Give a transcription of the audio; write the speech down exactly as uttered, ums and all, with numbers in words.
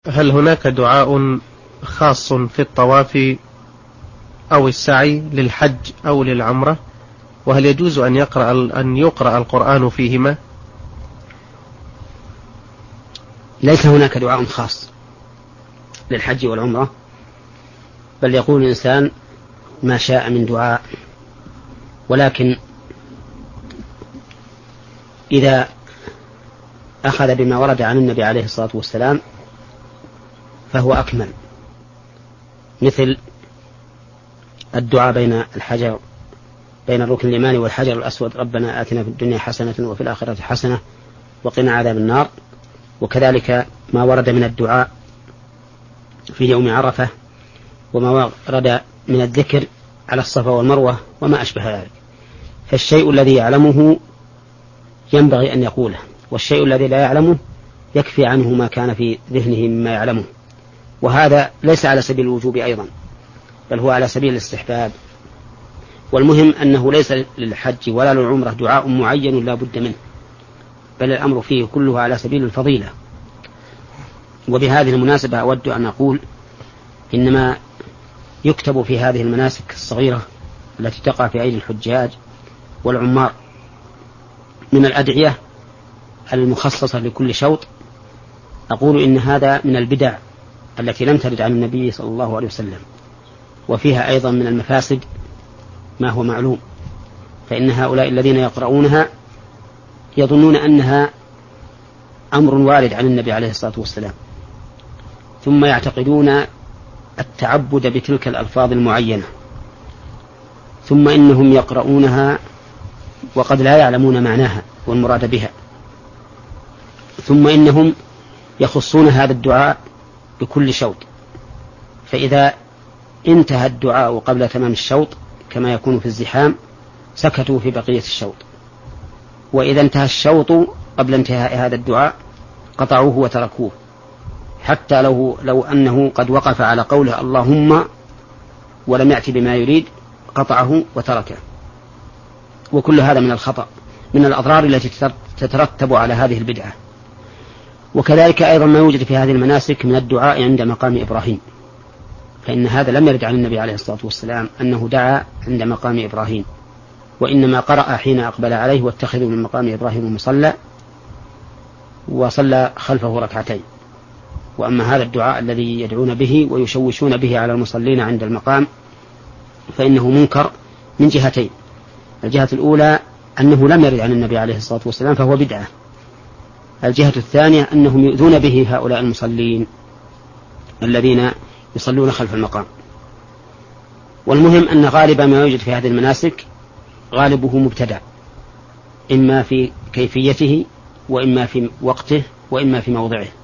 هل هناك دعاء خاص في الطواف أو السعي للحج أو للعمرة؟ وهل يجوز أن يقرأ أن يقرأ القرآن فيهما؟ ليس هناك دعاء خاص للحج والعمرة، بل يقول الإنسان ما شاء من دعاء، ولكن إذا أخذ بما ورد عن النبي عليه الصلاة والسلام فهو أكمل، مثل الدعاء بين الحجر بين الركن اليماني والحجر الأسود: ربنا آتنا في الدنيا حسنة وفي الآخرة حسنة وقنا عذاب النار. وكذلك ما ورد من الدعاء في يوم عرفة، وما ورد من الذكر على الصفا والمروة وما أشبه ذلك. فالشيء الذي يعلمه ينبغي أن يقوله، والشيء الذي لا يعلمه يكفي عنه ما كان في ذهنه مما يعلمه. وهذا ليس على سبيل الوجوب أيضا، بل هو على سبيل الاستحباب. والمهم أنه ليس للحج ولا للعمرة دعاء معين لا بد منه، بل الأمر فيه كله على سبيل الفضيلة. وبهذه المناسبة أود أن أقول إنما يكتب في هذه المناسك الصغيرة التي تقع في أيدي الحجاج والعمار من الأدعية المخصصة لكل شوط، أقول إن هذا من البدع التي لم ترد عن النبي صلى الله عليه وسلم، وفيها أيضا من المفاسد ما هو معلوم. فإن هؤلاء الذين يقرؤونها يظنون أنها أمر وارد عن النبي عليه الصلاة والسلام، ثم يعتقدون التعبد بتلك الألفاظ المعينة، ثم إنهم يقرؤونها وقد لا يعلمون معناها والمراد بها، ثم إنهم يخصون هذا الدعاء بكل شوط، فإذا انتهى الدعاء قبل تمام الشوط كما يكون في الزحام سكتوا في بقية الشوط، وإذا انتهى الشوط قبل انتهاء هذا الدعاء قطعوه وتركوه، حتى لو, لو أنه قد وقف على قوله اللهم ولم يأتي بما يريد قطعه وتركه. وكل هذا من الخطأ، من الأضرار التي تترتب على هذه البدعة. وكذلك أيضا ما يوجد في هذه المناسك من الدعاء عند مقام إبراهيم، فإن هذا لم يرد عن النبي عليه الصلاة والسلام أنه دعا عند مقام إبراهيم، وإنما قرأ حين أقبل عليه واتخذوا من مقام إبراهيم مصلى، وصلى خلفه ركعتين. وأما هذا الدعاء الذي يدعون به ويشوشون به على المصلين عند المقام فإنه منكر من جهتين: الجهة الأولى أنه لم يرد عن النبي عليه الصلاة والسلام فهو بدعة، الجهة الثانية أنهم يؤذون به هؤلاء المصلين الذين يصلون خلف المقام. والمهم أن غالب ما يوجد في هذه المناسك غالبه مبتدع، إما في كيفيته وإما في وقته وإما في موضعه.